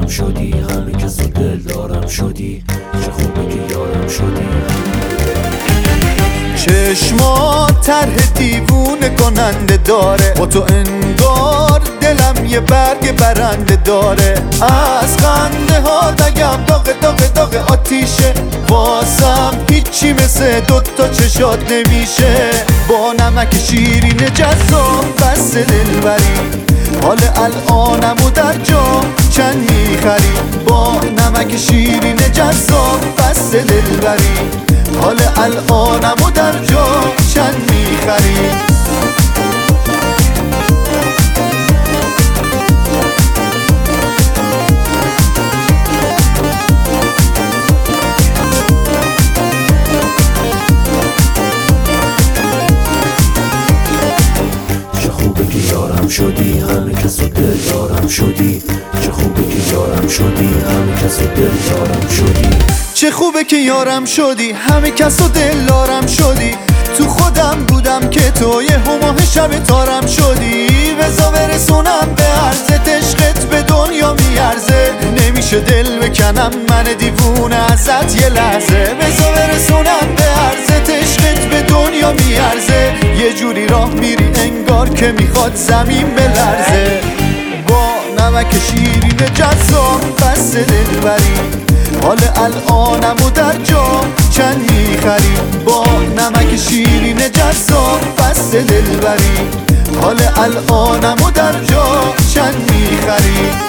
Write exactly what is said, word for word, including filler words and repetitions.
یارم شدی، همه کس رو دل دارم شدی. چه خوبه که یارم شدی. چشمات طرح دیوونه کننده داره، با تو انگار دلم یه برگ برنده داره. از خنده ها دگم داغ داغ داغ آتیشه، واسم هیچی مثل دوتا چشات نمیشه. با نمک شیرین جذاب بس دلبری، حال الانمو در جا چند میخری. با نمک شیرین جذاب بس دلبری، حال الانمو در جا چند میخری. چه خوبه که یارم شدی، همه کس رو دل دارم شدی. چه خوبه که یارم شدی، همه کس رو دل دارم شدی. چه خوبه که یارم شدی، همه کس و دل دارم شدی. تو خودم بودم که تو یه هماه شب تارم شدی. بزا برسونم به عرضت، عشقت به دنیا میارزه. نمیشه دل بکنم من دیوونه ازت یه لحظه. بزا برسونم به عرضت، عشقت به دنیا میارزه. یه جوری راه میری انگار که میخواد زمین بلرزه. با نمک شیرین جذاب بس دلبری، حال الانمو در جا چند میخری. با نمک شیرین جذاب بس دلبری، حال الانمو در جا چند میخری.